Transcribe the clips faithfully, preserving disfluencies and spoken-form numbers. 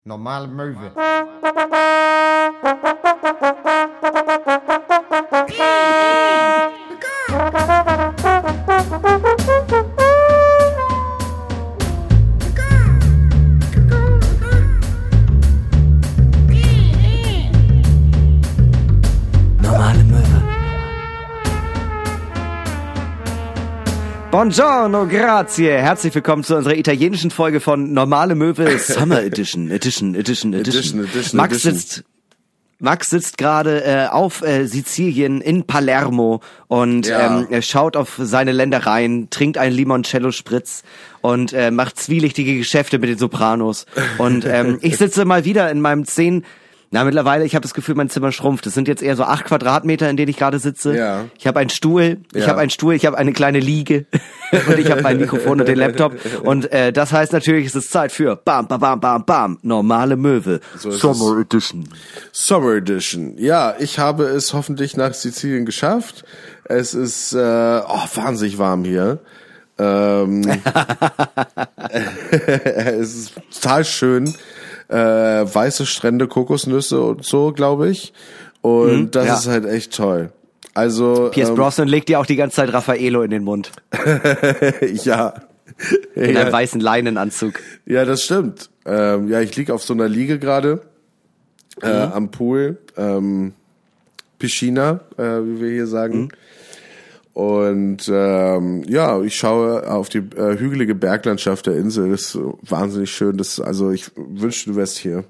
Normale Möwe. Normale Möwe. Buongiorno, grazie. Herzlich willkommen zu unserer italienischen Folge von Normale Möwe Summer Edition. Edition, Edition, Edition. Edition, Edition Max Edition. sitzt, Max sitzt gerade äh, auf äh, Sizilien in Palermo und Ja. ähm, er schaut auf seine Ländereien, trinkt einen Limoncello-Spritz und äh, macht zwielichtige Geschäfte mit den Sopranos. Und ähm, ich sitze mal wieder in meinem zehn Na, mittlerweile, ich habe das Gefühl, mein Zimmer schrumpft. Es sind jetzt eher so acht Quadratmeter, in denen ich gerade sitze. Ja. Ich habe einen Stuhl, ich Ja. habe einen Stuhl, ich habe eine kleine Liege und ich habe mein Mikrofon und den Laptop. Und äh, das heißt natürlich, es ist Zeit für Bam, Bam, Bam, Bam, Bam, Normale Möwe. So ist Summer Edition. Summer Edition. Ja, ich habe es hoffentlich nach Sizilien geschafft. Es ist äh, oh, wahnsinnig warm hier. Ähm, es ist total schön. Äh, weiße Strände, Kokosnüsse und so, glaube ich. Und Mhm, das ja. ist halt echt toll. Also Pierce ähm, Brosnan legt dir auch die ganze Zeit Raffaello in den Mund. ja. In ja. einem weißen Leinenanzug. Ja, das stimmt. Ähm, ja, ich lieg auf so einer Liege gerade äh, am Pool, ähm, Piscina, äh, wie wir hier sagen. Und ähm, ja, ich schaue auf die äh, hügelige Berglandschaft der Insel. Das ist so wahnsinnig schön. Das, also ich wünschte, du wärst hier.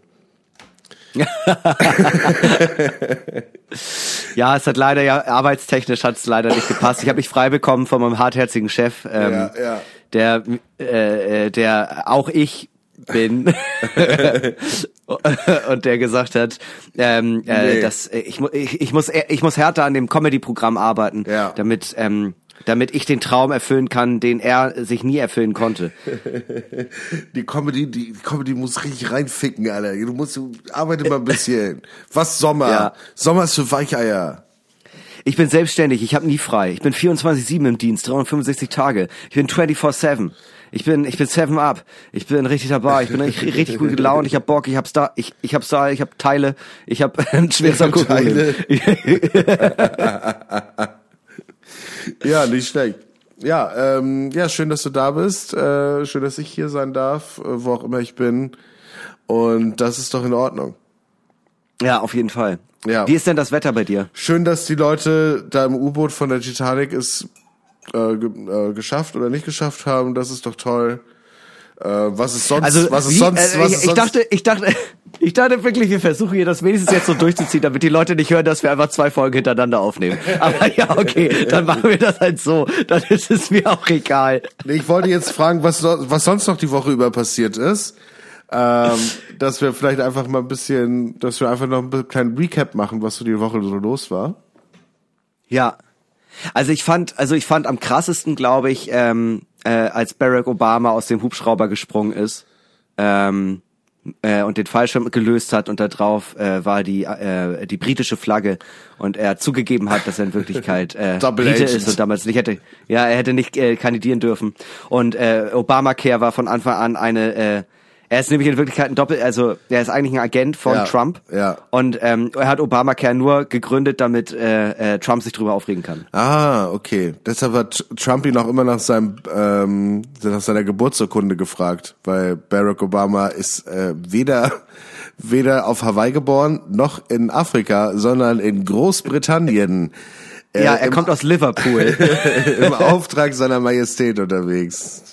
Ja, es hat leider ja, arbeitstechnisch hat es leider nicht gepasst. Ich habe mich frei bekommen von meinem hartherzigen Chef, ähm, Ja, ja. der, äh, äh, der auch ich bin und der gesagt hat, ähm, äh, Nee. dass äh, ich, mu- ich, ich muss ich muss härter an dem Comedy-Programm arbeiten, Ja. damit ähm, damit ich den Traum erfüllen kann, den er sich nie erfüllen konnte. Die Comedy, die Comedy muss richtig reinficken, Alter. Du musst, du arbeite mal ein bisschen. Was Sommer? Ja. Sommer ist für Weicheier. Ich bin selbstständig, ich habe nie frei. Ich bin vierundzwanzig sieben im Dienst, dreihundertfünfundsechzig Tage. Ich bin vierundzwanzig sieben. Ich bin ich bin seven up. Ich bin richtig dabei. Ich bin richtig, richtig gut gelaunt. Ich hab Bock. Ich hab Star. Ich ich hab Star. Ich hab Teile. Ich hab ein schweres Alkohol. Ja, nicht schlecht. Ja, ähm, ja, schön, dass du da bist. Äh, schön, dass ich hier sein darf, äh, wo auch immer ich bin. Und das ist doch in Ordnung. Ja, auf jeden Fall. Ja. Wie ist denn das Wetter bei dir? Schön, dass die Leute da im U-Boot von der Titanic es äh, ge äh, geschafft oder nicht geschafft haben. Das ist doch toll. Äh, was ist sonst? Also was ist wie, sonst? äh, was ich, ist ich sonst? dachte, ich dachte, ich dachte wirklich, wir versuchen hier das wenigstens jetzt so durchzuziehen, damit die Leute nicht hören, dass wir einfach zwei Folgen hintereinander aufnehmen. Aber ja, okay, dann machen wir das halt so. Dann ist es mir auch egal. Nee, ich wollte jetzt fragen, was, so- was sonst noch die Woche über passiert ist. Ähm, dass wir vielleicht einfach mal ein bisschen, dass wir einfach noch einen kleinen Recap machen, was so die Woche so los war. Ja. Also ich fand, also ich fand am krassesten, glaube ich, ähm, äh, als Barack Obama aus dem Hubschrauber gesprungen ist ähm, äh, und den Fallschirm gelöst hat und da drauf äh, war die äh, die britische Flagge und er zugegeben hat, dass er in Wirklichkeit äh, Double Brite Agent. ist und damals nicht hätte, ja, er hätte nicht äh, kandidieren dürfen und äh, Obamacare war von Anfang an eine äh, er ist nämlich in Wirklichkeit ein Doppel, also er ist eigentlich ein Agent von Ja, Trump ja. und ähm, er hat Obamacare nur gegründet, damit äh, äh, Trump sich drüber aufregen kann. Ah, okay. Deshalb hat Trump ihn auch immer nach seinem ähm, nach seiner Geburtsurkunde gefragt, weil Barack Obama ist äh, weder weder auf Hawaii geboren noch in Afrika, sondern in Großbritannien. Äh, Ja, er im, kommt aus Liverpool. im Auftrag seiner Majestät unterwegs.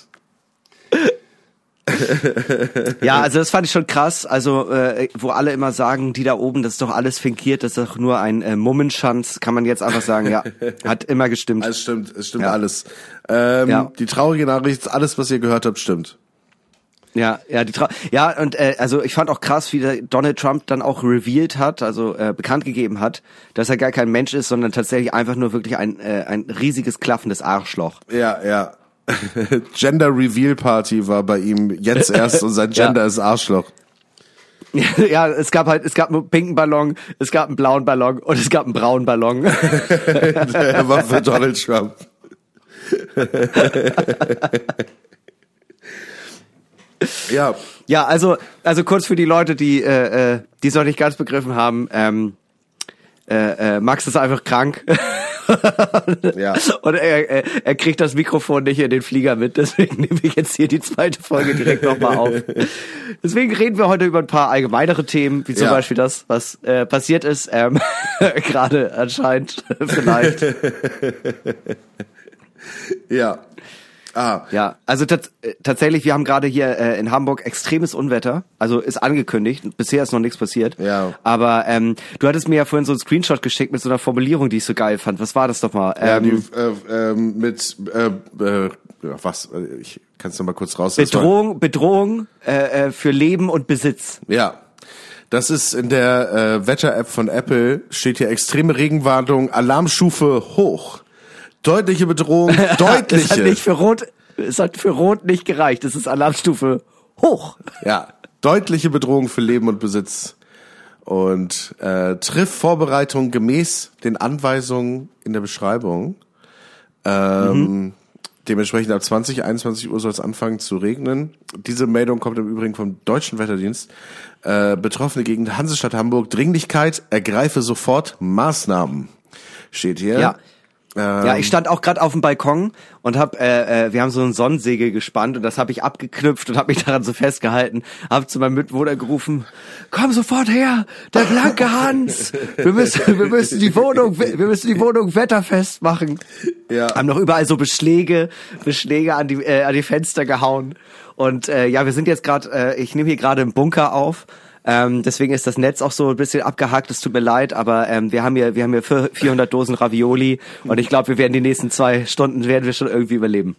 Ja, also das fand ich schon krass. Also äh, wo alle immer sagen, die da oben, das ist doch alles fingiert, das ist doch nur ein äh, Mummenschanz, kann man jetzt einfach sagen, ja, hat immer gestimmt. Es stimmt, es stimmt Ja. alles. Ähm, Ja. Die traurige Nachricht, alles, was ihr gehört habt, stimmt. Ja, ja, die Tra ja und äh, also ich fand auch krass, wie der Donald Trump dann auch revealed hat, also äh, bekannt gegeben hat, dass er gar kein Mensch ist, sondern tatsächlich einfach nur wirklich ein äh, ein riesiges klaffendes Arschloch. Ja, ja. Gender Reveal Party war bei ihm jetzt erst und sein Gender Ja. ist Arschloch. Ja, es gab halt, es gab einen pinken Ballon, es gab einen blauen Ballon und es gab einen braunen Ballon. Der war für Donald Trump. Ja. Ja, also, also kurz für die Leute, die, äh, äh, die es noch nicht ganz begriffen haben, ähm, äh, äh, Max ist einfach krank. Ja. Und er, er, er kriegt das Mikrofon nicht in den Flieger mit, deswegen nehme ich jetzt hier die zweite Folge direkt nochmal auf. Deswegen reden wir heute über ein paar allgemeinere Themen, wie zum Ja. Beispiel das, was äh, passiert ist, ähm, gerade anscheinend vielleicht. Ja. Ah. Ja, also tats- äh, tatsächlich, wir haben gerade hier äh, in Hamburg extremes Unwetter, also ist angekündigt, bisher ist noch nichts passiert. Ja. Aber ähm, du hattest mir ja vorhin so einen Screenshot geschickt mit so einer Formulierung, die ich so geil fand. Was war das doch mal? Ja, Ähm, die, äh, ähm, mit, äh, äh, ja, was, ich kann es nochmal kurz raus. Das war- Bedrohung, Bedrohung äh, äh, für Leben und Besitz. Ja. Das ist in der äh, Wetter-App von Apple, steht hier extreme Regenwarnung, Alarmstufe hoch. Deutliche Bedrohung, Das hat deutliche. nicht für Rot, es hat für Rot nicht gereicht. Das ist Alarmstufe hoch. Ja, deutliche Bedrohung für Leben und Besitz. Und äh, trifft Vorbereitung gemäß den Anweisungen in der Beschreibung. Ähm, mhm. Dementsprechend ab zwanzig, einundzwanzig Uhr soll es anfangen zu regnen. Diese Meldung kommt im Übrigen vom Deutschen Wetterdienst. Äh, betroffene Gegend Hansestadt Hamburg, Dringlichkeit, ergreife sofort Maßnahmen. Steht hier. Ja. Ja, ich stand auch gerade auf dem Balkon und hab, äh, äh, wir haben so ein Sonnensegel gespannt und das habe ich abgeknüpft und habe mich daran so festgehalten, habe zu meinem Mitbewohner gerufen: Komm sofort her, der blanke Hans, wir müssen, wir müssen die Wohnung, wir müssen die Wohnung wetterfest machen. Ja. Haben noch überall so Beschläge, Beschläge an die, äh, an die Fenster gehauen und äh, ja, wir sind jetzt gerade, äh, ich nehme hier gerade im Bunker auf. Ähm, deswegen ist das Netz auch so ein bisschen abgehackt, es tut mir leid, aber ähm, wir haben hier, wir haben hier vierhundert Dosen Ravioli und ich glaube, wir werden die nächsten zwei Stunden werden wir schon irgendwie überleben.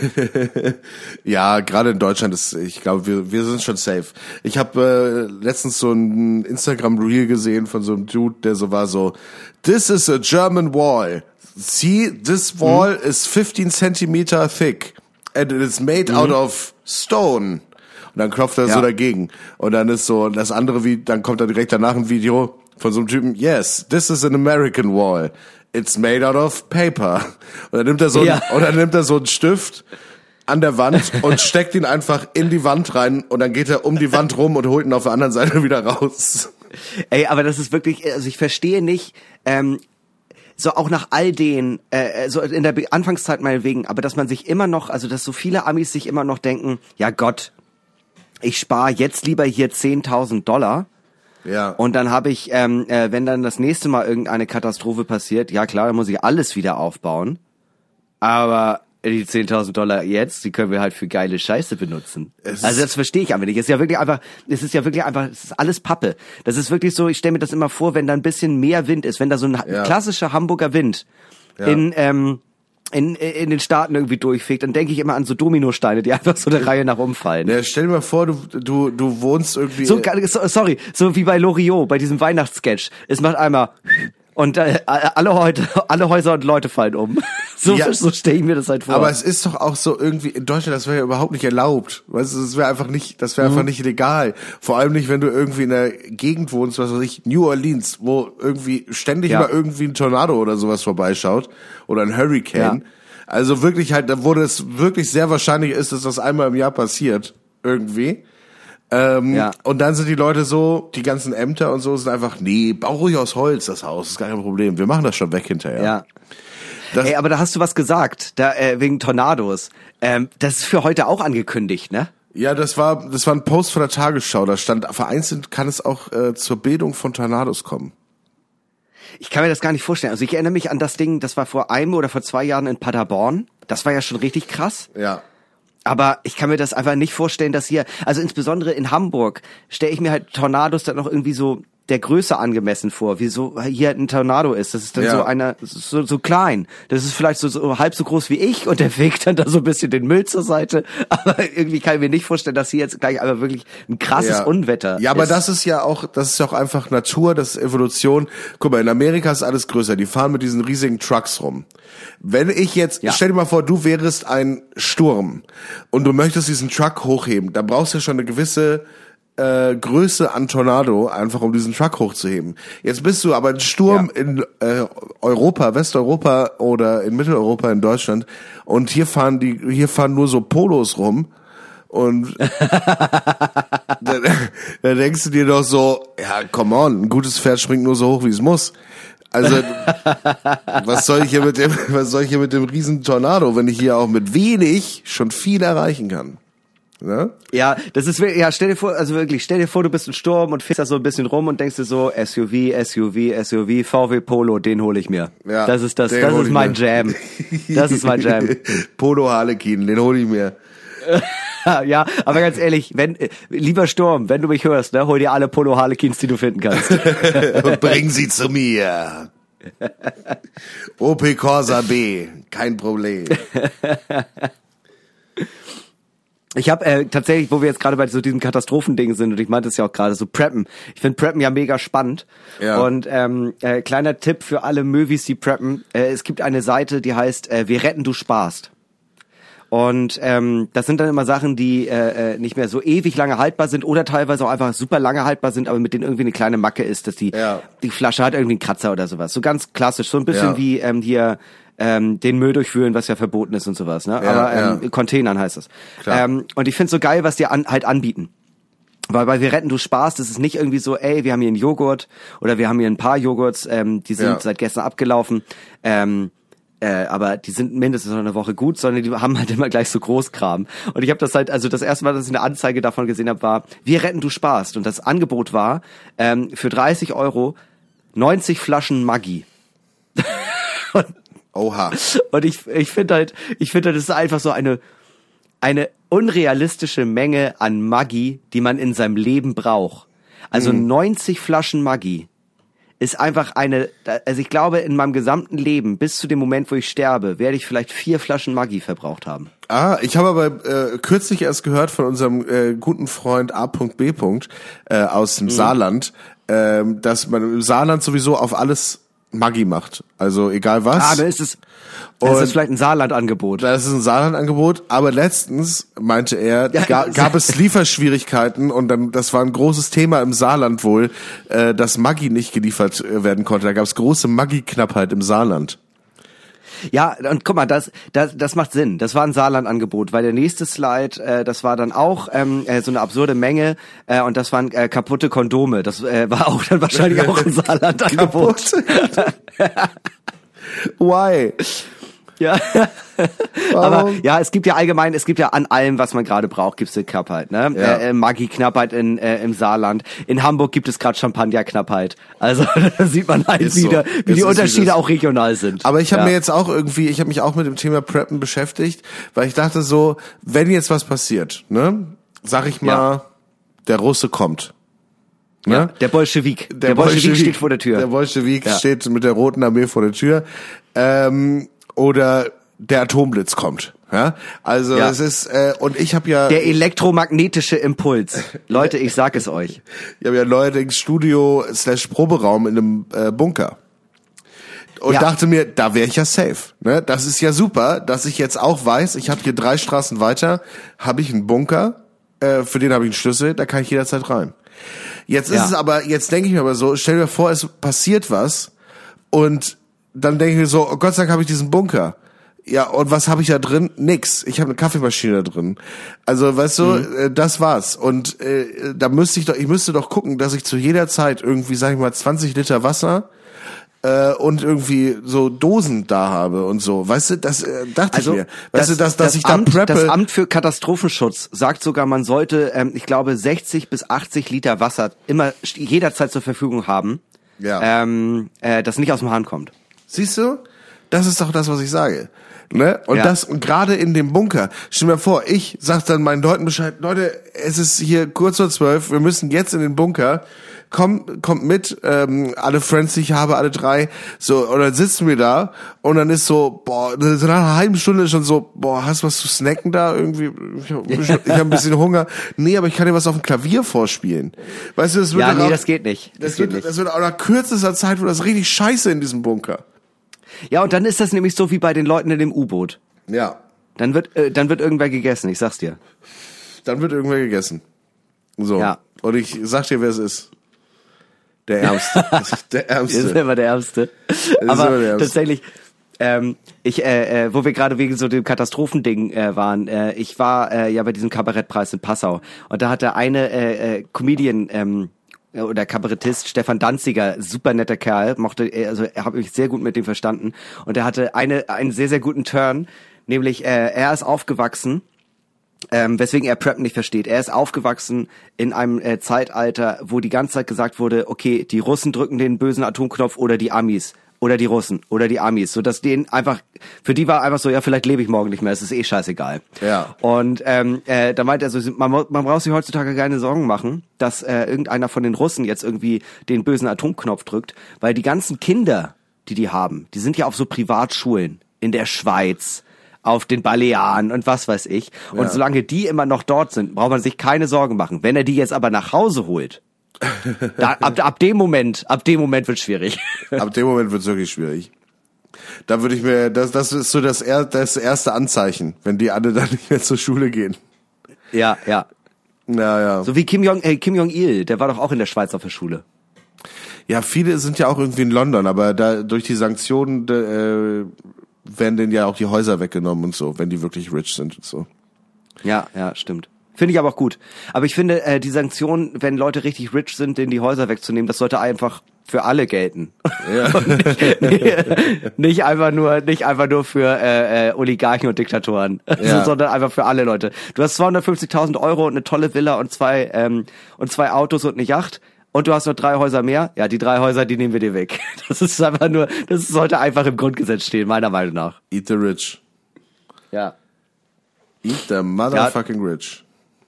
Ja, gerade in Deutschland ist, ich glaube, wir wir sind schon safe. Ich habe äh, letztens so ein Instagram-Reel gesehen von so einem Dude, der so war so: This is a German wall. See, this wall mhm. is fifteen centimeter thick and it is made mhm. out of stone. Und dann klopft er ja. so dagegen. Und dann ist so, das andere, wie, dann kommt da direkt danach ein Video von so einem Typen: Yes, this is an American wall. It's made out of paper. Und dann nimmt er so, ja. ein, und dann nimmt er so einen Stift an der Wand und steckt ihn einfach in die Wand rein und dann geht er um die Wand rum und holt ihn auf der anderen Seite wieder raus. Ey, aber das ist wirklich, also ich verstehe nicht, ähm, so auch nach all den, äh, so in der Anfangszeit meinetwegen, aber dass man sich immer noch, also dass so viele Amis sich immer noch denken: Ja Gott, ich spare jetzt lieber hier zehntausend Dollar. Ja. Und dann habe ich, ähm, äh, wenn dann das nächste Mal irgendeine Katastrophe passiert, ja klar, dann muss ich alles wieder aufbauen. Aber die zehntausend Dollar jetzt, die können wir halt für geile Scheiße benutzen. Es also das verstehe ich einfach nicht. Es ist ja wirklich einfach, es ist ja wirklich einfach, es ist alles Pappe. Das ist wirklich so, ich stelle mir das immer vor, wenn da ein bisschen mehr Wind ist, wenn da so ein ja. klassischer Hamburger Wind ja. in, ähm, in in den Staaten irgendwie durchfegt, dann denke ich immer an so Dominosteine, die einfach so eine Reihe nach umfallen. Ja, stell dir mal vor, du du du wohnst irgendwie... So, sorry, so wie bei Loriot, bei diesem Weihnachtssketch. Es macht einmal und äh, alle heute, alle Häuser und Leute fallen um. So, ja, so stelle ich mir das halt vor. Aber es ist doch auch so irgendwie in Deutschland, das wäre ja überhaupt nicht erlaubt. Weißt du, das wäre einfach nicht, das wäre mhm. einfach nicht legal. Vor allem nicht, wenn du irgendwie in der Gegend wohnst, was weiß ich, New Orleans, wo irgendwie ständig ja. mal irgendwie ein Tornado oder sowas vorbeischaut oder ein Hurricane. Ja. Also wirklich halt, wo das wirklich sehr wahrscheinlich ist, dass das einmal im Jahr passiert. Irgendwie. Ähm, ja. Und dann sind die Leute so, die ganzen Ämter und so sind einfach: Nee, bau ruhig aus Holz das Haus, ist gar kein Problem. Wir machen das schon weg hinterher. Ja. Das Ey, aber da hast du was gesagt, da äh, wegen Tornados. Ähm, das ist für heute auch angekündigt, ne? Ja, das war das war ein Post von der Tagesschau. Da stand: Vereinzelt kann es auch äh, zur Bildung von Tornados kommen. Ich kann mir das gar nicht vorstellen. Also ich erinnere mich an das Ding, das war vor einem oder vor zwei Jahren in Paderborn. Das war ja schon richtig krass. Ja. Aber ich kann mir das einfach nicht vorstellen, dass hier, also insbesondere in Hamburg, stelle ich mir halt Tornados dann noch irgendwie so der Größe angemessen vor, wie so hier ein Tornado ist. Das ist dann ja. so einer, so, so klein. Das ist vielleicht so, so halb so groß wie ich und der fegt dann da so ein bisschen den Müll zur Seite. Aber irgendwie kann ich mir nicht vorstellen, dass hier jetzt gleich aber wirklich ein krasses ja. Unwetter ist. Ja, aber das ist ja auch, das ist ja auch einfach Natur, das ist Evolution. Guck mal, in Amerika ist alles größer. Die fahren mit diesen riesigen Trucks rum. Wenn ich jetzt, ja. stell dir mal vor, du wärest ein Sturm und du möchtest diesen Truck hochheben, da brauchst du ja schon eine gewisse Äh, Größe an Tornado, einfach um diesen Truck hochzuheben. Jetzt bist du aber ein Sturm ja. in äh, Europa, Westeuropa oder in Mitteleuropa in Deutschland und hier fahren die, hier fahren nur so Polos rum Und dann, dann denkst du dir doch so, ja, come on, ein gutes Pferd springt nur so hoch, wie es muss. Also, was soll ich hier mit dem, was soll ich hier mit dem riesen Tornado, wenn ich hier auch mit wenig schon viel erreichen kann? Ne? Ja, das ist wirklich, ja, stell dir vor, also wirklich, stell dir vor, du bist ein Sturm und fährst da so ein bisschen rum und denkst dir so, S U V, S U V, S U V, V W Polo, den hole ich mir. Ja, das ist das, das ist mein Jam. Das ist mein Jam. Polo Harlequin, den hole ich mir. Ja, aber ganz ehrlich, wenn, lieber Sturm, wenn du mich hörst, ne, hol dir alle Polo Harlequins, die du finden kannst. Und bring sie zu mir. Opel Corsa B, kein Problem. Ich habe äh, tatsächlich, wo wir jetzt gerade bei so diesem Katastrophending sind, und ich meinte es ja auch gerade, so Preppen. Ich finde Preppen ja mega spannend. Ja. Und ähm, äh, kleiner Tipp für alle Möwis, die preppen. Äh, es gibt eine Seite, die heißt äh, Wir retten, du sparst. Und ähm, das sind dann immer Sachen, die äh, nicht mehr so ewig lange haltbar sind oder teilweise auch einfach super lange haltbar sind, aber mit denen irgendwie eine kleine Macke ist, dass die ja. die Flasche hat irgendwie einen Kratzer oder sowas. So ganz klassisch, so ein bisschen ja. wie ähm, hier ähm, den Müll durchführen, was ja verboten ist und sowas. Ne? Ja, aber ähm, ja. Containern heißt das. Ähm, und ich finde so geil, was die an, halt anbieten. Weil bei Wir retten, du sparst, ist es nicht irgendwie so, ey, wir haben hier einen Joghurt oder wir haben hier ein paar Joghurts, ähm, die sind ja. seit gestern abgelaufen. Ähm, Äh, aber die sind mindestens noch eine Woche gut, sondern die haben halt immer gleich so Großkram. Und ich habe das halt, also das erste Mal, dass ich eine Anzeige davon gesehen habe, war, Wir retten, du sparst. Und das Angebot war, ähm, für dreißig Euro neunzig Flaschen Maggi. und, Oha. Und ich, ich finde halt, ich finde halt, das ist einfach so eine, eine unrealistische Menge an Maggi, die man in seinem Leben braucht. Also mhm. neunzig Flaschen Maggi. Ist einfach eine, also ich glaube, in meinem gesamten Leben, bis zu dem Moment, wo ich sterbe, werde ich vielleicht vier Flaschen Maggi verbraucht haben. Ah, ich habe aber äh, kürzlich erst gehört von unserem äh, guten Freund A B äh, aus dem mhm. Saarland, äh, dass man im Saarland sowieso auf alles Maggi macht. Also egal was. Ah, da ist es. Das ist vielleicht ein Saarland-Angebot. Das ist ein Saarland-Angebot, aber letztens meinte er, ja, ga, gab es Lieferschwierigkeiten und dann, das war ein großes Thema im Saarland wohl, äh, dass Maggi nicht geliefert werden konnte. Da gab es große Maggi-Knappheit im Saarland. Ja, und guck mal, das, das, das macht Sinn. Das war ein Saarland-Angebot, weil der nächste Slide, äh, das war dann auch ähm, äh, so eine absurde Menge äh, und das waren äh, kaputte Kondome. Das äh, war auch dann wahrscheinlich auch ein Saarland-Angebot. Why? Ja, aber ja, es gibt ja allgemein, es gibt ja an allem, was man gerade braucht, gibt's eine Knappheit, ne? Ja. Äh, Maggi-Knappheit in äh, im Saarland. In Hamburg gibt es gerade Champagner-Knappheit. Also da sieht man halt ist wieder, so. wie es die Unterschiede wie auch regional sind. Aber ich habe ja. mir jetzt auch irgendwie, ich habe mich auch mit dem Thema Preppen beschäftigt, weil ich dachte so, wenn jetzt was passiert, ne, sag ich mal, ja. der Russe kommt. Ne? Ja, der Bolschewik. Der, der Bolschewik, Bolschewik steht vor der Tür. Der Bolschewik ja. steht mit der Roten Armee vor der Tür. Ähm, oder der Atomblitz kommt. Ja, also ja. es ist äh, und ich habe ja der elektromagnetische Impuls. Leute, ich sag es euch. Ich habe ja neuerdings Studio slash Proberaum in einem äh, Bunker. Und ja. dachte mir, da wäre ich ja safe. Ne? Das ist ja super, dass ich jetzt auch weiß, ich habe hier drei Straßen weiter, habe ich einen Bunker, äh, für den habe ich einen Schlüssel, da kann ich jederzeit rein. Jetzt ist ja. es aber, jetzt denke ich mir aber so, stell dir vor, es passiert was und dann denke ich mir so, oh Gott sei Dank habe ich diesen Bunker. Ja, und was habe ich da drin? Nix. Ich habe eine Kaffeemaschine da drin. Also, weißt du, mhm. äh, das war's. Und äh, da müsste ich doch, ich müsste doch gucken, dass ich zu jeder Zeit irgendwie, sag ich mal, zwanzig Liter Wasser äh, und irgendwie so Dosen da habe und so. Weißt du, das äh, dachte also, ich mir. Weißt das, du, dass, dass das ich da Amt, preppe. Das Amt für Katastrophenschutz sagt sogar, man sollte, ähm, ich glaube, sechzig bis achtzig Liter Wasser immer jederzeit zur Verfügung haben, ja. ähm, äh, das nicht aus dem Hahn kommt. Siehst du? Das ist doch das, was ich sage. Ne? Und ja. das, und gerade in dem Bunker, stell mir vor, ich sag dann meinen Leuten Bescheid, Leute, es ist hier kurz vor zwölf, wir müssen jetzt in den Bunker, komm, kommt mit, ähm, alle Friends, die ich habe, alle drei, so, und dann sitzen wir da, und dann ist so, boah, so nach einer halben Stunde schon so, boah, hast du was zu snacken da, irgendwie, ich hab, ich hab ein bisschen Hunger, nee, aber ich kann dir was auf dem Klavier vorspielen, weißt du, das wird ja, nee, auch, das geht nicht, das, das geht wird, nicht. Das wird auch nach kürzester Zeit, wo das richtig scheiße in diesem Bunker. Ja, und dann ist das nämlich so wie bei den Leuten in dem U-Boot. Ja. Dann wird, äh, dann wird irgendwer gegessen, ich sag's dir. Dann wird irgendwer gegessen. So. Ja. Und ich sag dir, wer es ist. Der Ärmste. Der Ärmste. Ist immer der Ärmste. Aber der Ärmste. Tatsächlich, ähm, ich, äh, äh, wo wir gerade wegen so dem Katastrophending äh, waren, äh, ich war äh, ja bei diesem Kabarettpreis in Passau und da hatte eine äh, äh, Comedian ähm, oder Kabarettist Stefan Danziger, super netter Kerl, mochte, also er habe mich sehr gut mit dem verstanden und er hatte eine einen sehr sehr guten Turn, nämlich äh, er ist aufgewachsen. Ähm, weswegen er Prep nicht versteht. Er ist aufgewachsen in einem äh, Zeitalter, wo die ganze Zeit gesagt wurde, okay, die Russen drücken den bösen Atomknopf oder die Amis oder die Russen oder die Amis, so dass denen einfach, für die war einfach so, ja, vielleicht lebe ich morgen nicht mehr, es ist eh scheißegal. Ja. Und ähm, äh, da meint er so, man, man braucht sich heutzutage keine Sorgen machen, dass äh, irgendeiner von den Russen jetzt irgendwie den bösen Atomknopf drückt, weil die ganzen Kinder, die die haben, die sind ja auf so Privatschulen in der Schweiz, auf den Balearen und was weiß ich. Und ja. solange die immer noch dort sind, braucht man sich keine Sorgen machen. Wenn er die jetzt aber nach Hause holt, da, ab, ab dem Moment, ab dem Moment wird's schwierig. Ab dem Moment wird's wirklich schwierig. Da würde ich mir, das, das ist so das, er, das erste Anzeichen, wenn die alle dann nicht mehr zur Schule gehen. Ja, ja. Ja, ja. So wie Kim Jong, äh, Kim Jong-il, der war doch auch in der Schweiz auf der Schule. Ja, viele sind ja auch irgendwie in London, aber da durch die Sanktionen äh, werden denen ja auch die Häuser weggenommen und so, wenn die wirklich rich sind und so. Ja, ja, stimmt. Finde ich aber auch gut. Aber ich finde, äh, die Sanktionen, wenn Leute richtig rich sind, denen die Häuser wegzunehmen, das sollte einfach für alle gelten. Ja. nicht, nicht einfach nur, nicht einfach nur für äh, äh, Oligarchen und Diktatoren, Ja. sondern einfach für alle Leute. Du hast zweihundertfünfzigtausend Euro und eine tolle Villa und zwei ähm, und zwei Autos und eine Yacht. Und du hast nur drei Häuser mehr? Ja, die drei Häuser, die nehmen wir dir weg. Das ist einfach nur, das sollte einfach im Grundgesetz stehen, meiner Meinung nach. Eat the rich. Ja. Eat the motherfucking ja. rich.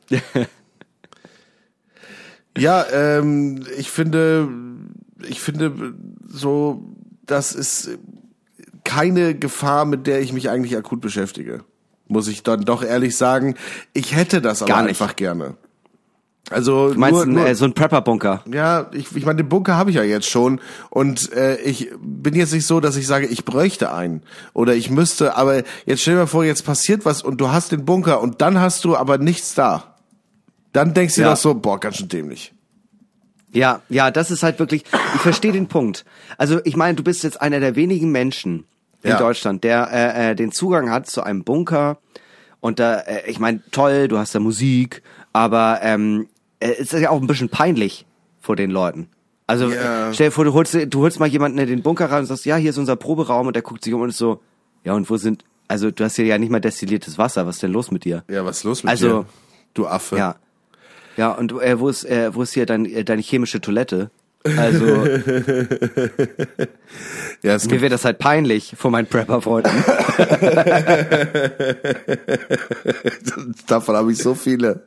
Ja, ähm, ich finde, ich finde so, das ist keine Gefahr, mit der ich mich eigentlich akut beschäftige. Muss ich dann doch ehrlich sagen. Ich hätte das aber einfach gerne. Also du meinst nur, ein, nur, äh, so ein Prepper-Bunker? Ja, ich, ich meine, den Bunker habe ich ja jetzt schon und äh, ich bin jetzt nicht so, dass ich sage, ich bräuchte einen oder ich müsste, aber jetzt stell dir mal vor, jetzt passiert was und du hast den Bunker und dann hast du aber nichts da. Dann denkst du ja. doch so, boah, ganz schön dämlich. Ja, ja, das ist halt wirklich, ich verstehe den Punkt. Also ich meine, du bist jetzt einer der wenigen Menschen in ja. Deutschland, der äh, äh, den Zugang hat zu einem Bunker und da, äh, ich meine, toll, du hast da Musik, aber ähm, es ist ja auch ein bisschen peinlich vor den Leuten. Also yeah. stell dir vor, du holst, du holst mal jemanden in den Bunker rein und sagst, ja, hier ist unser Proberaum und der guckt sich um und ist so, ja und wo sind, also du hast hier ja nicht mal destilliertes Wasser, was ist denn los mit dir? Ja, was ist los mit also, dir, du Affe? Ja, ja und äh, wo ist, äh, wo ist hier dein, äh, deine chemische Toilette? Also ja, es mir wird das halt peinlich vor meinen Prepper-Freunden. Davon habe ich so viele.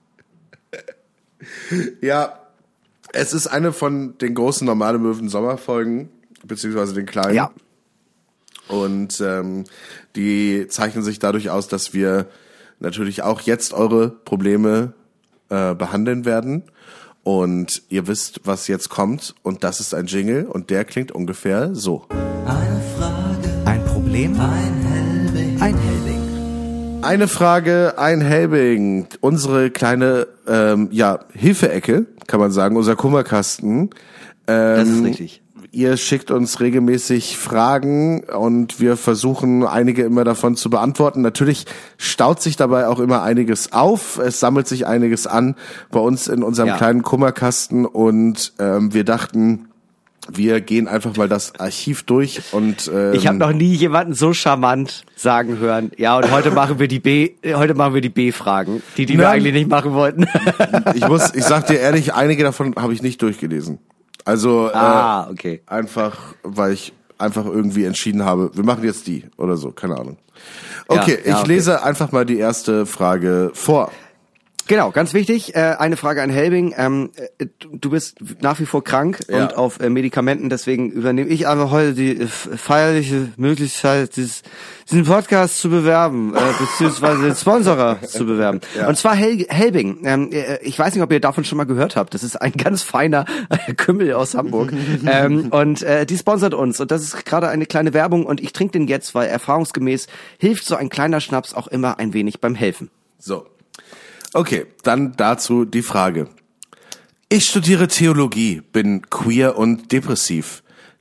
Ja, es ist eine von den großen Normale Möwen Sommerfolgen, beziehungsweise den kleinen. Ja. Und ähm, die zeichnen sich dadurch aus, dass wir natürlich auch jetzt eure Probleme äh, behandeln werden. Und ihr wisst, was jetzt kommt. Und das ist ein Jingle und der klingt ungefähr so. Eine Frage, ein Problem, ein Helbing, ein Helbing. Eine Frage, ein Helbing. Unsere kleine ähm, ja Hilfe-Ecke, kann man sagen, unser Kummerkasten. Ähm, Das ist richtig. Ihr schickt uns regelmäßig Fragen und wir versuchen einige immer davon zu beantworten. Natürlich staut sich dabei auch immer einiges auf. Es sammelt sich einiges an bei uns in unserem Ja. kleinen Kummerkasten und ähm, wir dachten, wir gehen einfach mal das Archiv durch und ähm, Ich habe noch nie jemanden so charmant sagen hören. Ja, und heute machen wir die B, heute machen wir die B-Fragen, die die wir Nein. eigentlich nicht machen wollten. ich muss, ich sag dir ehrlich, einige davon habe ich nicht durchgelesen. Also Ah, äh, okay. einfach, weil ich einfach irgendwie entschieden habe, wir machen jetzt die oder so, keine Ahnung. Okay, Ja, ja, ich okay. lese einfach mal die erste Frage vor. Genau, ganz wichtig, äh, eine Frage an Helbing. Ähm, äh, du du bist nach wie vor krank Ja. und auf äh, Medikamenten, deswegen übernehme ich einfach heute die äh, feierliche Möglichkeit, dieses, diesen Podcast zu bewerben, äh, beziehungsweise den Sponsorer zu bewerben. Ja. Und zwar Hel Helbing. Ähm, äh, ich weiß nicht, ob ihr davon schon mal gehört habt. Das ist ein ganz feiner äh, Kümmel aus Hamburg. ähm, und äh, die sponsert uns. Und das ist gerade eine kleine Werbung und ich trinke den jetzt, weil erfahrungsgemäß hilft so ein kleiner Schnaps auch immer ein wenig beim Helfen. So. Okay, dann dazu die Frage. Ich studiere Theologie, bin queer und depressiv.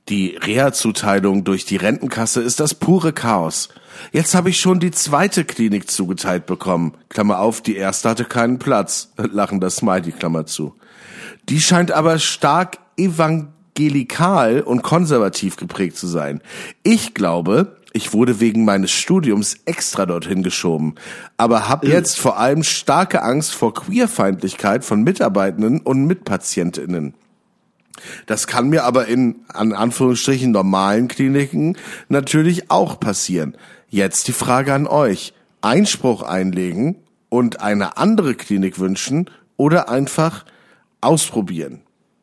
Die Reha-Zuteilung durch die Rentenkasse ist das pure Chaos. Jetzt habe ich schon die zweite Klinik zugeteilt bekommen. Klammer auf, die erste hatte keinen Platz. Lachender Smiley, Klammer zu. Die scheint aber stark evangelikal und konservativ geprägt zu sein. Ich glaube, ich wurde wegen meines Studiums extra dorthin geschoben, aber habe jetzt vor allem starke Angst vor Queerfeindlichkeit von Mitarbeitenden und MitpatientInnen. Das kann mir aber in, an Anführungsstrichen, normalen Kliniken natürlich auch passieren. Jetzt die Frage an euch. Einspruch einlegen und eine andere Klinik wünschen oder einfach ausprobieren?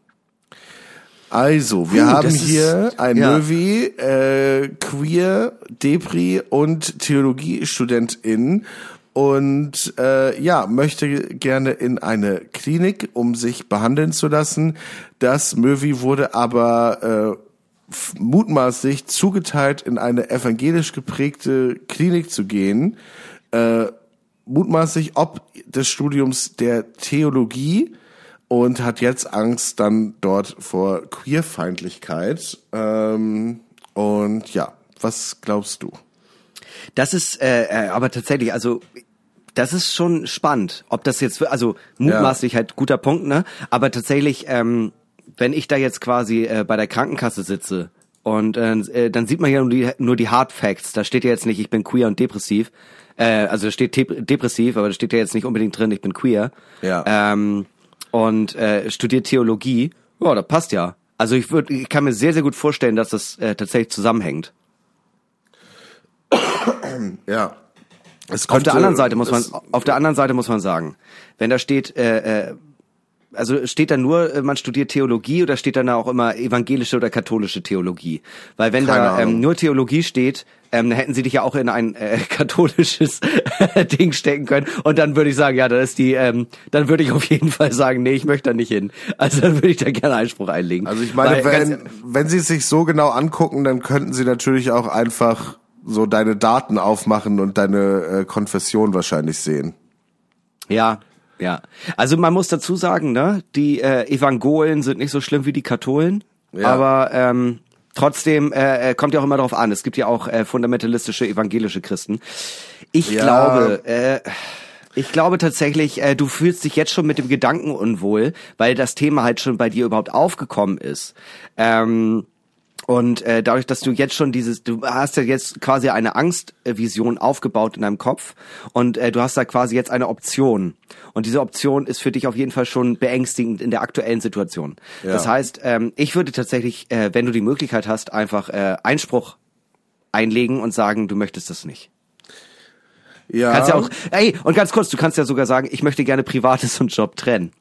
Also, wir Puh, haben das hier ist- ein ja. Möwi, äh, Queer, Depri und Theologiestudentin und äh, ja, möchte gerne in eine Klinik, um sich behandeln zu lassen. Das Möwi wurde aber äh, f- mutmaßlich zugeteilt, in eine evangelisch geprägte Klinik zu gehen. Äh, mutmaßlich ob des Studiums der Theologie und hat jetzt Angst dann dort vor Queerfeindlichkeit. Ähm, und ja, was glaubst du? Das ist äh, äh, aber tatsächlich, also das ist schon spannend, ob das jetzt, also mutmaßlich halt guter Punkt, ne? Aber tatsächlich, ähm, wenn ich da jetzt quasi äh, bei der Krankenkasse sitze und äh, dann sieht man ja nur die, nur die Hard Facts. Da steht ja jetzt nicht, ich bin queer und depressiv. Äh, also da steht te- depressiv, aber da steht ja jetzt nicht unbedingt drin, ich bin queer. Ja. Ähm, und äh, studiert Theologie. Ja, das passt ja. Also ich würde, ich kann mir sehr, sehr gut vorstellen, dass das äh, tatsächlich zusammenhängt. Ja. Es Auf kommt, der anderen äh, Seite muss man, es- auf der anderen Seite muss man sagen, wenn da steht, äh, äh, also steht da nur, äh, man studiert Theologie oder steht dann da auch immer evangelische oder katholische Theologie? Weil wenn Keine da ähm, Ahnung. nur Theologie steht, ähm, dann hätten sie dich ja auch in ein äh, katholisches Ding stecken können. Und dann würde ich sagen, ja, das ist die, ähm, dann würde ich auf jeden Fall sagen, nee, ich möchte da nicht hin. Also dann würde ich da gerne Einspruch einlegen. Also ich meine, Weil, ganz- wenn, wenn sie es sich so genau angucken, dann könnten sie natürlich auch einfach so deine Daten aufmachen und deine äh, Konfession wahrscheinlich sehen. Ja, ja. Also man muss dazu sagen, ne, die äh, Evangolen sind nicht so schlimm wie die Katholen, Ja. aber ähm, trotzdem äh, äh, kommt ja auch immer darauf an. Es gibt ja auch äh, fundamentalistische evangelische Christen. Ich Ja. glaube, äh, ich glaube tatsächlich, äh, du fühlst dich jetzt schon mit dem Gedanken unwohl, weil das Thema halt schon bei dir überhaupt aufgekommen ist. Ähm, Und äh, dadurch, dass du jetzt schon dieses, du hast ja jetzt quasi eine Angstvision aufgebaut in deinem Kopf und äh, du hast da quasi jetzt eine Option. Und diese Option ist für dich auf jeden Fall schon beängstigend in der aktuellen Situation. Ja. Das heißt, ähm, ich würde tatsächlich, äh, wenn du die Möglichkeit hast, einfach äh, Einspruch einlegen und sagen, du möchtest das nicht. Ja. Kannst ja auch, ey, und ganz kurz, du kannst ja sogar sagen, ich möchte gerne Privates und Job trennen.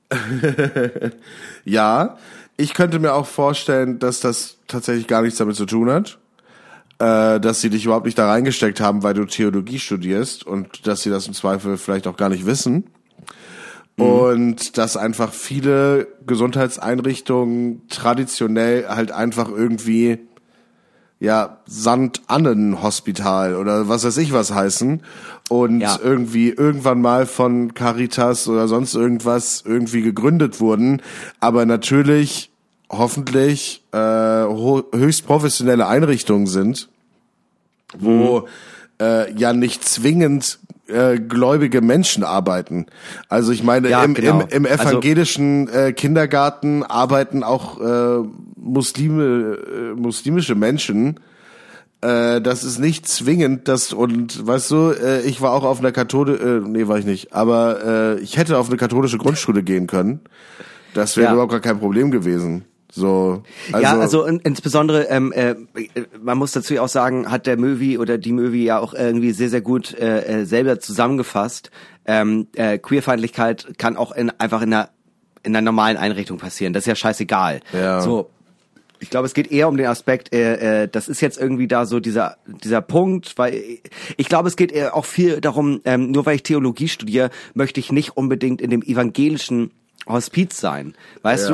Ja, ich könnte mir auch vorstellen, dass das tatsächlich gar nichts damit zu tun hat. Äh, dass sie dich überhaupt nicht da reingesteckt haben, weil du Theologie studierst und dass sie das im Zweifel vielleicht auch gar nicht wissen. Mhm. Und dass einfach viele Gesundheitseinrichtungen traditionell halt einfach irgendwie ja, Sankt-Annen-Hospital oder was weiß ich was heißen und Ja. irgendwie irgendwann mal von Caritas oder sonst irgendwas irgendwie gegründet wurden, aber natürlich hoffentlich äh, ho- höchst professionelle Einrichtungen sind, wo äh, ja nicht zwingend äh, gläubige Menschen arbeiten. Also ich meine, Ja, im, genau. im, im evangelischen äh, Kindergarten arbeiten auch äh, Muslime, äh, muslimische Menschen. Äh, das ist nicht zwingend, das und weißt du, äh, ich war auch auf einer katholische, äh, nee, war ich nicht, aber äh, ich hätte auf eine katholische Grundschule gehen können. Das wäre Ja. überhaupt gar kein Problem gewesen. So, also, ja, also in, insbesondere, ähm, äh, man muss dazu ja auch sagen, hat der Möwi oder die Möwi ja auch irgendwie sehr, sehr gut äh, äh, selber zusammengefasst. Ähm, äh, Queerfeindlichkeit kann auch in, einfach in einer, in einer normalen Einrichtung passieren. Das ist ja scheißegal. Ja. So. Ich glaube, es geht eher um den Aspekt, äh, äh, das ist jetzt irgendwie da so dieser dieser Punkt, weil ich glaube, es geht eher auch viel darum, ähm, nur weil ich Theologie studiere, möchte ich nicht unbedingt in dem evangelischen Hospiz sein, weißt Ja. du?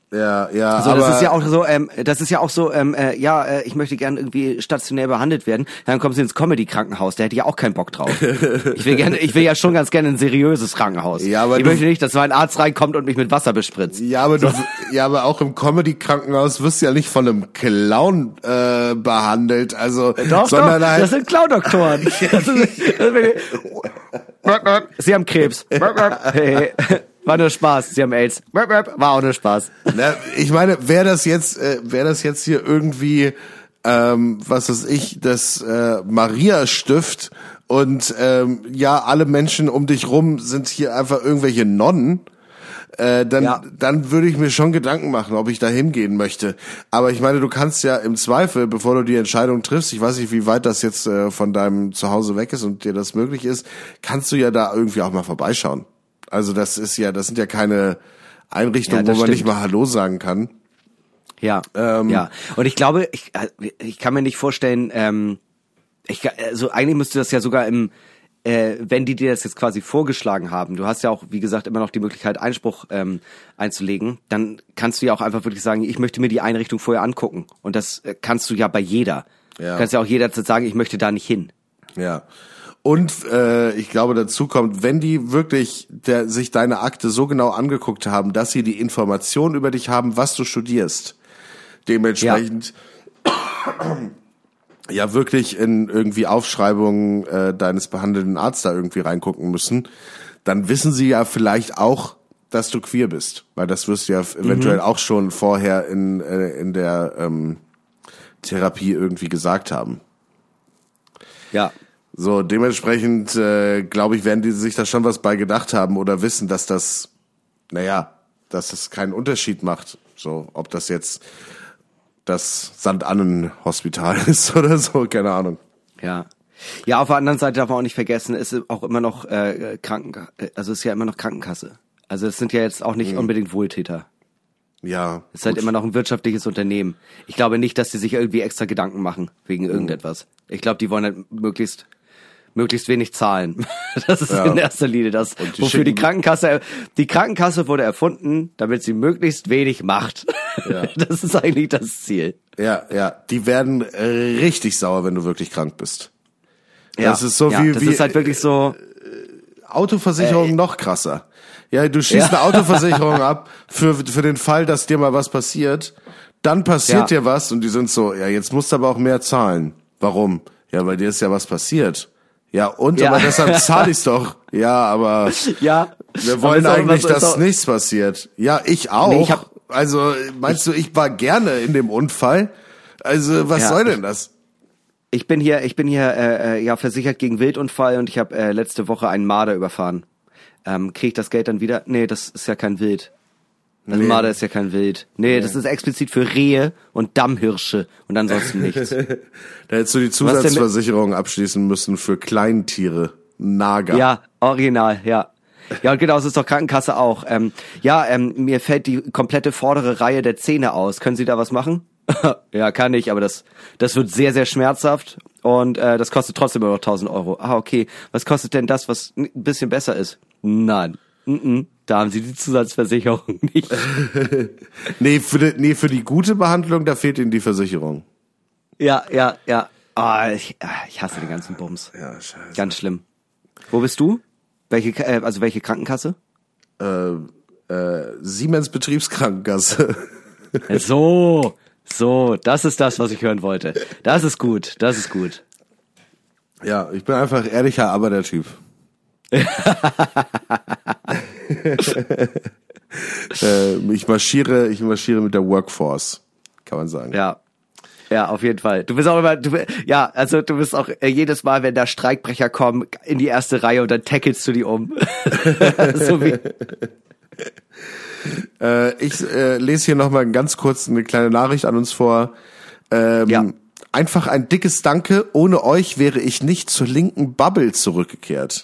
Ja, ja, Also aber das ist ja auch so, ähm, das ist ja auch so, ähm, äh, ja, äh, ich möchte gerne irgendwie stationär behandelt werden. Dann kommen sie ins Comedy-Krankenhaus, da hätte ich ja auch keinen Bock drauf. Ich will gerne, ich will ja schon ganz gerne ein seriöses Krankenhaus. Ja, aber ich du- möchte nicht, dass so ein Arzt reinkommt und mich mit Wasser bespritzt. Ja, aber du, ja, aber auch im Comedy-Krankenhaus wirst du ja nicht von einem Clown äh, behandelt, also Doch, sondern doch, halt. das sind Clown-Doktoren. Das ist- das ist- Sie haben Krebs. Hey, war nur Spaß. Sie haben AIDS. War auch nur Spaß. Na, ich meine, wäre das jetzt, äh, wäre das jetzt hier irgendwie, ähm, was weiß ich, das äh, Maria-Stift und ähm, ja, alle Menschen um dich rum sind hier einfach irgendwelche Nonnen. Äh, dann, Ja. dann würde ich mir schon Gedanken machen, ob ich da hingehen möchte. Aber ich meine, du kannst ja im Zweifel, bevor du die Entscheidung triffst, ich weiß nicht, wie weit das jetzt äh, von deinem Zuhause weg ist und dir das möglich ist, kannst du ja da irgendwie auch mal vorbeischauen. Also das ist ja, das sind ja keine Einrichtungen, Ja, wo das man nicht stimmt. mal Hallo sagen kann. Ja, Ähm. ja. Und ich glaube, ich, ich kann mir nicht vorstellen, ähm, ich, also eigentlich müsste das ja sogar im, äh, wenn die dir das jetzt quasi vorgeschlagen haben, du hast ja auch, wie gesagt, immer noch die Möglichkeit, Einspruch ähm, einzulegen, dann kannst du ja auch einfach wirklich sagen, ich möchte mir die Einrichtung vorher angucken. Und das äh, kannst du ja bei jeder. Ja. Du kannst ja auch jederzeit sagen, ich möchte da nicht hin. Ja. Und äh, ich glaube, dazu kommt, wenn die wirklich der, sich deine Akte so genau angeguckt haben, dass sie die Information über dich haben, was du studierst, dementsprechend ja, ja wirklich in irgendwie Aufschreibungen äh, deines behandelnden Arztes da irgendwie reingucken müssen, dann wissen sie ja vielleicht auch, dass du queer bist, weil das wirst du ja eventuell Mhm. auch schon vorher in äh, in der ähm, Therapie irgendwie gesagt haben. Ja. So, dementsprechend, äh, glaube ich, werden die sich da schon was bei gedacht haben oder wissen, dass das, naja, dass das keinen Unterschied macht. So, ob das jetzt das Sankt Annen Hospital ist oder so, keine Ahnung. Ja. Ja, auf der anderen Seite darf man auch nicht vergessen, es ist auch immer noch äh, Kranken, also es ist ja immer noch Krankenkasse. Also es sind ja jetzt auch nicht unbedingt Wohltäter. Ja. Es ist halt gut. immer noch ein wirtschaftliches Unternehmen. Ich glaube nicht, dass die sich irgendwie extra Gedanken machen wegen irgendetwas. Ich glaube, die wollen halt möglichst möglichst wenig zahlen. Das ist Ja. in erster Linie das, Und die wofür die schicken- Krankenkasse, die Krankenkasse wurde erfunden, damit sie möglichst wenig macht. Ja. Das ist eigentlich das Ziel. Ja, ja. Die werden äh, richtig sauer, wenn du wirklich krank bist. Das Ja. ist so ja, wie, das wie ist halt wirklich so, Autoversicherung Äh, noch krasser. Ja, du schießt Ja. eine Autoversicherung ab für, für den Fall, dass dir mal was passiert. Dann passiert Ja. dir was und die sind so, ja, jetzt musst du aber auch mehr zahlen. Warum? Ja, weil dir ist ja was passiert. Ja, und Ja. aber deshalb zahle ich's doch. Ja, aber ja. wir wollen Aber ist auch immer eigentlich, so- ist dass auch- nichts passiert. Ja, ich auch. Nee, ich hab- also, meinst du, ich war gerne in dem Unfall? Also, was Ja, soll denn das? Ich bin hier, ich bin hier äh, äh, ja versichert gegen Wildunfall und ich habe äh, letzte Woche einen Marder überfahren. Ähm, Kriege ich das Geld dann wieder? Nee, das ist ja kein Wild. Also Nee. Marder ist ja kein Wild. Nee, das ist explizit für Rehe und Dammhirsche und ansonsten nichts. Da hättest du die denn mit- Zusatzversicherung abschließen müssen für Kleintiere. Nager. Ja, original, ja. Ja, und genau, es ist doch Krankenkasse auch. Ähm, ja, ähm, mir fällt die komplette vordere Reihe der Zähne aus. Können Sie da was machen? Ja, kann ich, aber das das wird sehr, sehr schmerzhaft und äh, das kostet trotzdem immer noch tausend Euro. Ah, okay. Was kostet denn das, was ein bisschen besser ist? Nein. Mm-mm. Da haben Sie die Zusatzversicherung nicht. Nee, für die, nee, für die gute Behandlung, da fehlt ihnen die Versicherung. Ja, ja, ja. Ah, ich, ah, ich hasse den ganzen Bums. Ja, scheiße. Ganz schlimm. Wo bist du? Welche, äh, also welche Krankenkasse? Äh, äh, Siemens Betriebskrankenkasse. So, so, das ist das, was ich hören wollte. Das ist gut, das ist gut. Ja, ich bin einfach ehrlicher Arbeitertyp. äh, ich marschiere, ich marschiere mit der Workforce, kann man sagen. Ja. Ja, auf jeden Fall. Du bist auch immer, du, ja, also du bist auch äh, jedes Mal, wenn da Streikbrecher kommen, in die erste Reihe und dann tackelst du die um. So wie, Äh, ich äh, lese hier nochmal ganz kurz eine kleine Nachricht an uns vor. Ähm, Ja. Einfach ein dickes Danke. Ohne euch wäre ich nicht zur linken Bubble zurückgekehrt.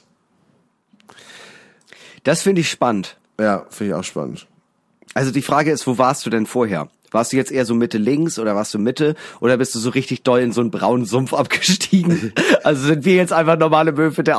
das finde ich spannend. Ja, finde ich auch spannend. Also die Frage ist, wo warst du denn vorher? Warst du jetzt eher so Mitte links oder warst du Mitte oder bist du so richtig doll in so einen braunen Sumpf abgestiegen? Also sind wir jetzt einfach normale Möwe, der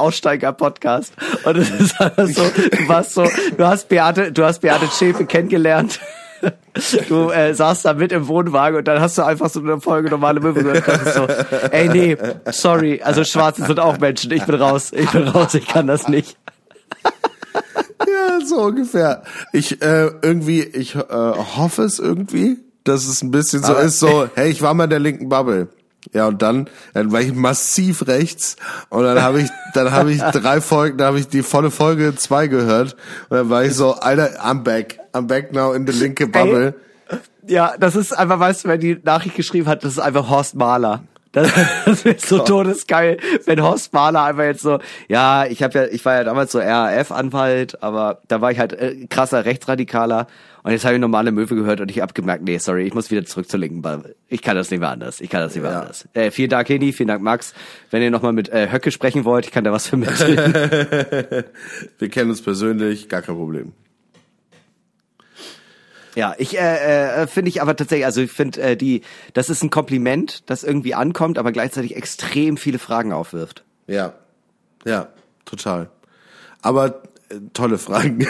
Aussteiger-Podcast. Und es ist einfach so, du warst so, du hast Beate, du hast Beate Schäfe kennengelernt du äh, saßt da mit im Wohnwagen und dann hast du einfach so eine Folge normale Möwe gehört. Das ist so, ey, nee, sorry, also Schwarze sind auch Menschen, ich bin raus, ich bin raus, ich kann das nicht. Ja, so ungefähr. Ich äh, irgendwie, ich äh, hoffe es irgendwie, dass es ein bisschen so Aber, ist, so, hey, ich war mal in der linken Bubble. Ja, und dann, dann war ich massiv rechts und dann habe ich, dann habe ich drei Folgen, da habe ich die volle Folge zwei gehört und dann war ich so, Alter, I'm back, I'm back now in the linke Bubble. Ey, ja, das ist einfach, weißt du, wer die Nachricht geschrieben hat, das ist einfach Horst Mahler. Das, das ist so todesgeil, wenn Horst Mahler einfach jetzt so, ja, ich habe ja, ich war ja damals so R A F-Anwalt, aber da war ich halt äh, krasser Rechtsradikaler und jetzt habe ich normale Möwe gehört und ich hab gemerkt, nee, sorry, ich muss wieder zurück zur linken Bubble. Ich kann das nicht mehr anders. Ich kann das nicht mehr Ja. anders. Äh, vielen Dank, Heni, vielen Dank, Max. Wenn ihr nochmal mit äh, Höcke sprechen wollt, ich kann da was vermitteln. Wir kennen uns persönlich, gar kein Problem. Ja, ich äh, äh, finde ich aber tatsächlich, also ich finde äh, die, das ist ein Kompliment, das irgendwie ankommt, aber gleichzeitig extrem viele Fragen aufwirft. Ja, ja, total. Aber äh, tolle Fragen.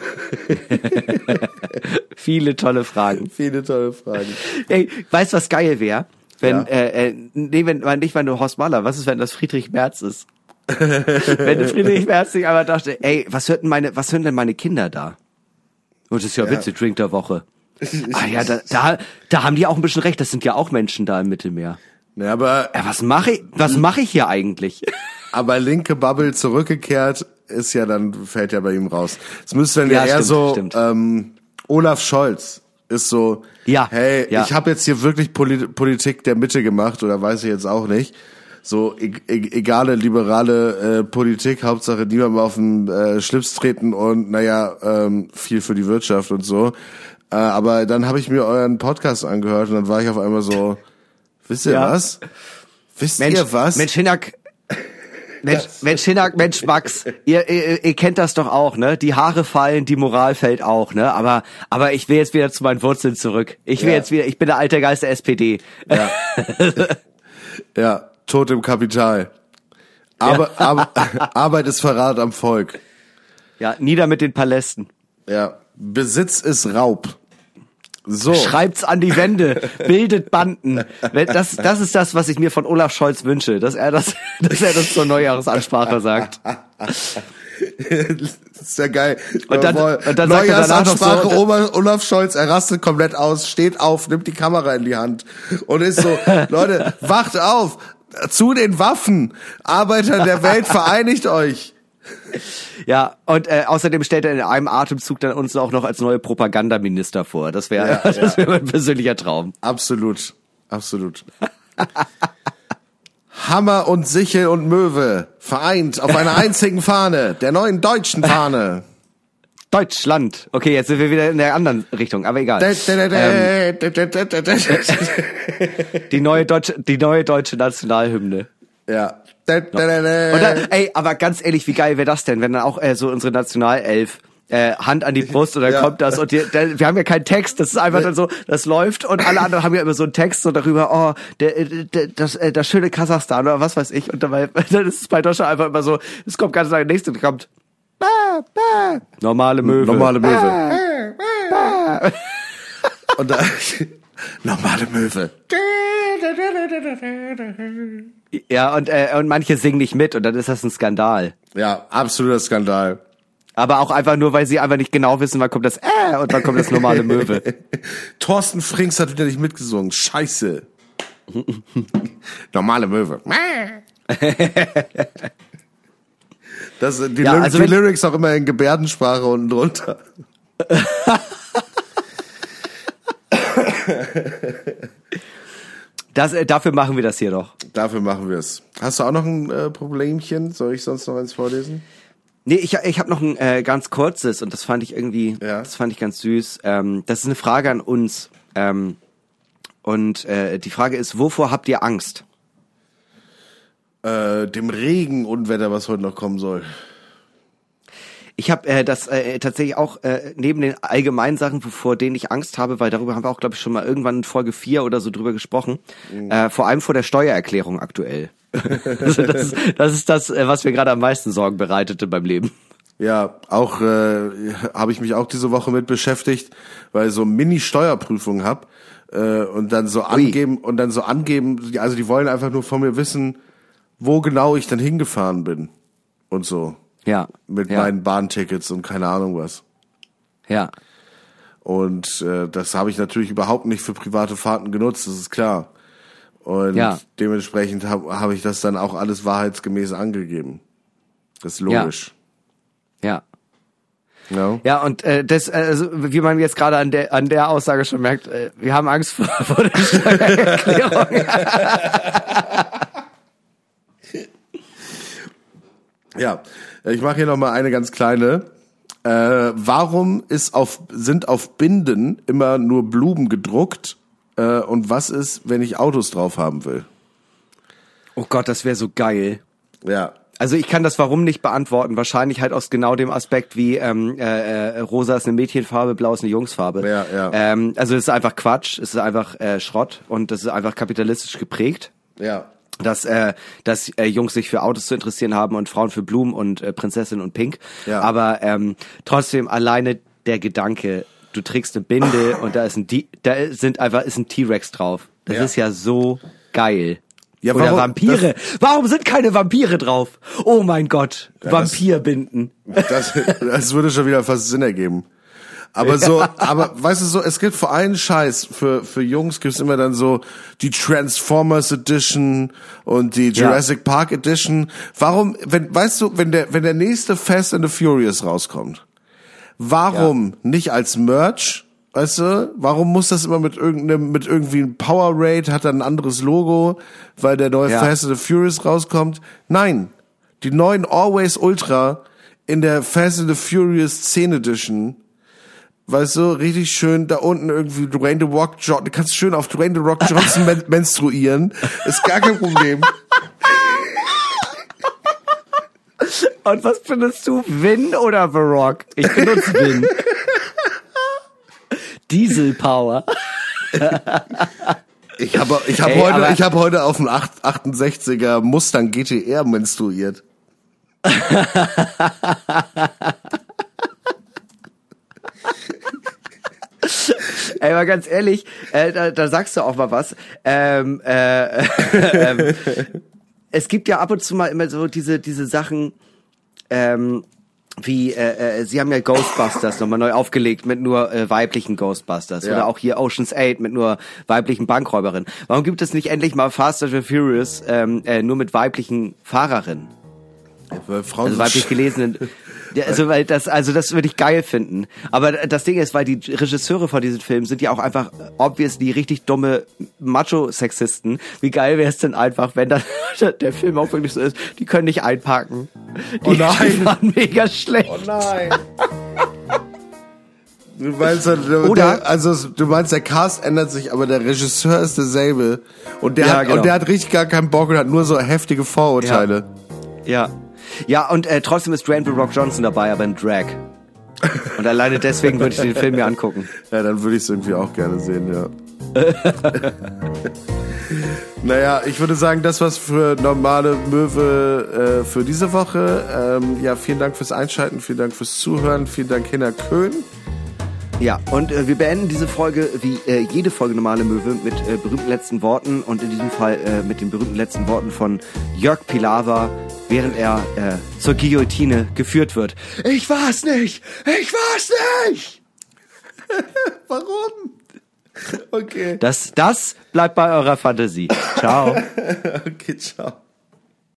Viele tolle Fragen. Viele tolle Fragen. Ey, weißt du, was geil wäre? Wenn, Ja. äh, äh, nee, wenn, nicht wenn du Horst Mahler, was ist, wenn das Friedrich Merz ist? Wenn du Friedrich Merz sich einmal dachte, ey, was hörten meine, was hören denn meine Kinder da? Und das ist ja, Ja. witzig, Drink der Woche. Ah ja, da, da, da haben die auch ein bisschen recht, das sind ja auch Menschen da im Mittelmeer. Ja, aber, Ja, was mache ich, was mache ich hier eigentlich? aber linke Bubble zurückgekehrt ist ja dann, fällt ja bei ihm raus. Es müsste dann ja, Ja, eher stimmt, so, stimmt. ähm, Olaf Scholz ist so, Ja, hey, ja. ich habe jetzt hier wirklich Poli- Politik der Mitte gemacht oder weiß ich jetzt auch nicht. So e e egale liberale äh, Politik, Hauptsache niemandem auf den äh, Schlips treten und naja, ähm, viel für die Wirtschaft und so. Äh, aber dann habe ich mir euren Podcast angehört und dann war ich auf einmal so, wisst ihr Ja. was? Wisst Mensch, ihr was? Mensch, Hinak, Mensch, Mensch, Hinak, Mensch, Max, ihr, ihr, ihr kennt das doch auch, ne? Die Haare fallen, die Moral fällt auch, ne? Aber, aber ich will jetzt wieder zu meinen Wurzeln zurück. Ich will Ja. jetzt wieder, ich bin der alte Geist der S P D. Ja. Ja, Tod im Kapital. Aber, aber Arbeit ist Verrat am Volk. Ja, nieder mit den Palästen. Ja, Besitz ist Raub. So. Schreibt's an die Wände, bildet Banden. Das, das ist das, was ich mir von Olaf Scholz wünsche, dass er das, dass er das zur Neujahrsansprache sagt. Das ist ja geil. Und dann- Jawohl. und dann sagt er danach noch so- Neujahrsansprache, Oma- Olaf Scholz, er rastet komplett aus, steht auf, nimmt die Kamera in die Hand und ist so, Leute, wacht auf, zu den Waffen, Arbeiter der Welt, vereinigt euch. Ja, und äh, außerdem stellt er in einem Atemzug dann uns auch noch als neue Propagandaminister vor. Das wäre, Ja, das ja. wäre mein persönlicher Traum. Absolut, absolut. Hammer und Sichel und Möwe, vereint auf einer einzigen Fahne, der neuen deutschen Fahne. Deutschland. Okay, jetzt sind wir wieder in der anderen Richtung, aber egal. Ähm, die neue deutsche, die neue deutsche Nationalhymne. Ja. Und dann, ey, aber ganz ehrlich, wie geil wäre das denn, wenn dann auch äh, so unsere Nationalelf äh, Hand an die Brust und dann Ja. kommt das und die, der, wir haben ja keinen Text, das ist einfach dann so, das läuft und alle anderen haben ja immer so einen Text so darüber, oh, der, der, das, äh, das schöne Kasachstan oder was weiß ich und dabei, dann ist es bei Deutschland einfach immer so, es kommt ganz lange nichts und kommt bah, bah, normale Möwe. Normale Möwe. Bah, bah. Und da, normale Möwe. Ja, und, äh, und manche singen nicht mit und dann ist das ein Skandal. Ja, absoluter Skandal. Aber auch einfach nur, weil sie einfach nicht genau wissen, wann kommt das äh und wann kommt das normale Möwe. Thorsten Frings hat wieder nicht mitgesungen. Scheiße. Normale Möwe. Das, die, Ja, Lyri- also die wenn- Lyrics auch immer in Gebärdensprache unten drunter. Das, äh, dafür machen wir das hier doch. Dafür machen wir es. Hast du auch noch ein äh, Problemchen? Soll ich sonst noch eins vorlesen? Nee, ich, ich habe noch ein äh, ganz kurzes und das fand ich irgendwie, Ja. das fand ich ganz süß. Ähm, das ist eine Frage an uns. Ähm, und äh, die Frage ist, wovor habt ihr Angst? Äh, dem Regenunwetter, was heute noch kommen soll. Ich habe äh, das äh, tatsächlich auch äh, neben den allgemeinen Sachen, vor denen ich Angst habe, weil darüber haben wir auch, glaube ich, schon mal irgendwann in Folge vier oder so drüber gesprochen, Mhm. äh, vor allem vor der Steuererklärung aktuell. Also das, ist, das ist das, äh, was mir gerade am meisten Sorgen bereitete beim Leben. Ja, auch äh, habe ich mich auch diese Woche mit beschäftigt, weil ich so Mini-Steuerprüfung hab äh, und dann so angeben und dann so angeben, also die wollen einfach nur von mir wissen, wo genau ich dann hingefahren bin und so. Ja. Mit ja. meinen Bahntickets und keine Ahnung was. Ja. Und äh, das habe ich natürlich überhaupt nicht für private Fahrten genutzt, das ist klar. Und ja. dementsprechend habe hab ich das dann auch alles wahrheitsgemäß angegeben. Das ist logisch. Ja. Ja. No? Ja, und äh, das, also, wie man jetzt gerade an der an der Aussage schon merkt, äh, wir haben Angst vor, vor der Steuererklärung. Ja, ich mache hier noch mal eine ganz kleine. Äh, warum ist auf sind auf Binden immer nur Blumen gedruckt? Äh, und was ist, wenn ich Autos drauf haben will? Oh Gott, das wäre so geil. Ja. Also ich kann das Warum nicht beantworten. Wahrscheinlich halt aus genau dem Aspekt wie ähm, äh, rosa ist eine Mädchenfarbe, blau ist eine Jungsfarbe. Ja, ja. Ähm, also es ist einfach Quatsch, es ist einfach äh, Schrott und das ist einfach kapitalistisch geprägt. Ja. Dass äh, dass äh, Jungs sich für Autos zu interessieren haben und Frauen für Blumen und äh, Prinzessin und Pink. Ja. Aber ähm, trotzdem alleine der Gedanke, du trägst eine Binde und da ist ein D- da sind einfach ist ein T-Rex drauf. Das Ja. ist ja so geil. Ja, Oder warum- Vampire. Warum sind keine Vampire drauf? Oh mein Gott, Ja, Vampirbinden. Das, das würde schon wieder fast Sinn ergeben. Aber so, aber weißt du so, es gibt vor allem Scheiß, für, für Jungs gibt's immer dann so die Transformers Edition und die Jurassic ja. Park Edition. Warum, wenn, weißt du, wenn der, wenn der nächste Fast and the Furious rauskommt, warum ja. nicht als Merch? Weißt du, warum muss das immer mit irgendeinem, mit irgendwie einem Powerade, hat dann ein anderes Logo, weil der neue ja. Fast and the Furious rauskommt? Nein. Die neuen Always Ultra in der Fast and the Furious zehn Edition, weißt du, richtig schön da unten irgendwie Dwayne The Rock Johnson, du kannst schön auf Dwayne The Rock Johnson men- menstruieren, ist gar kein Problem. Und was findest du, Vin oder The Rock? Ich benutze Vin. Diesel Power. Ich habe ich hab Ey, heute ich habe heute auf dem achtundsechziger Mustang G T R menstruiert. Ey, mal ganz ehrlich, äh, da, da sagst du auch mal was. Ähm, äh, ähm, es gibt ja ab und zu mal immer so diese diese Sachen, ähm, wie, äh, äh, sie haben ja Ghostbusters nochmal neu aufgelegt mit nur äh, weiblichen Ghostbusters. Ja. Oder auch hier Ocean's Eight mit nur weiblichen Bankräuberinnen. Warum gibt es nicht endlich mal Fast and Furious ähm, äh, nur mit weiblichen Fahrerinnen? Weil Frauen Also weiblich gelesenen. Ja, also weil das, also das würde ich geil finden. Aber das Ding ist, weil die Regisseure von diesen Filmen sind ja auch einfach obviously richtig dumme Macho-Sexisten. Wie geil wäre es denn einfach, wenn dann der Film auch wirklich so ist, die können nicht einparken. Die Oh nein. waren mega schlecht. Oh nein. Du meinst, der, Oder- der, also du meinst, der Cast ändert sich, aber der Regisseur ist derselbe. Und der, Ja, hat, genau. und der hat richtig gar keinen Bock und hat nur so heftige Vorurteile. Ja. Ja, und äh, trotzdem ist Dwayne The Rock Johnson dabei, aber in Drag. Und alleine deswegen würde ich den Film mir angucken. Ja, dann würde ich es irgendwie auch gerne sehen, ja. Naja, ich würde sagen, das war's für normale Möwe äh, für diese Woche. Ähm, ja, vielen Dank fürs Einschalten, vielen Dank fürs Zuhören, vielen Dank, Hinner Köhn. Ja, und äh, wir beenden diese Folge wie äh, jede Folge Normale Möwe mit äh, berühmten letzten Worten und in diesem Fall äh, mit den berühmten letzten Worten von Jörg Pilawa, während er äh, zur Guillotine geführt wird. Ich war's nicht! Ich war's nicht! Warum? Okay. Das, das bleibt bei eurer Fantasie. Ciao. Okay, ciao.